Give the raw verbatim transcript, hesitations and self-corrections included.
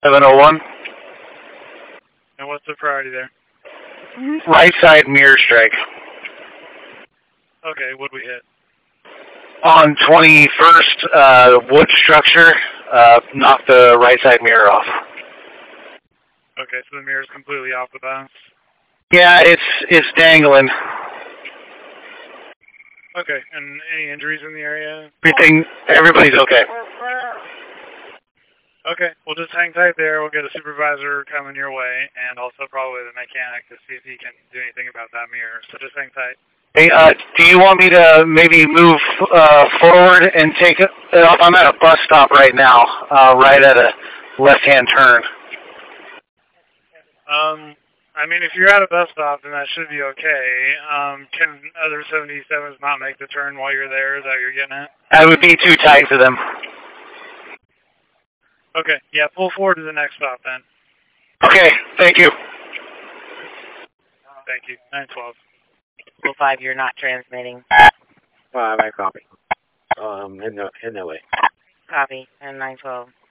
seven oh one. And what's the priority there? Right side mirror strike. Okay, what'd we hit? On twenty-first, uh, wood structure, uh, knocked the right side mirror off. Okay, so the mirror's completely off the bounce. Yeah, it's it's dangling. Okay, and any injuries in the area? Everything, everybody's okay. Okay, we'll just hang tight there. We'll get a supervisor coming your way, and also probably the mechanic to see if he can do anything about that mirror. So just hang tight. Hey, uh, do you want me to maybe move uh, forward and take it? Uh, I'm at a bus stop right now, uh, right at a left-hand turn. Um, I mean, if you're at a bus stop, then that should be okay. Um, can other seventy-sevens not make the turn while you're there? Is that what you're getting at? I would be too tight for them. Okay, yeah, pull forward to the next stop then. Okay, thank you. Thank you. nine twelve. School five, you're not transmitting. Five, I copy. Um, in the in that way. Copy. And nine twelve.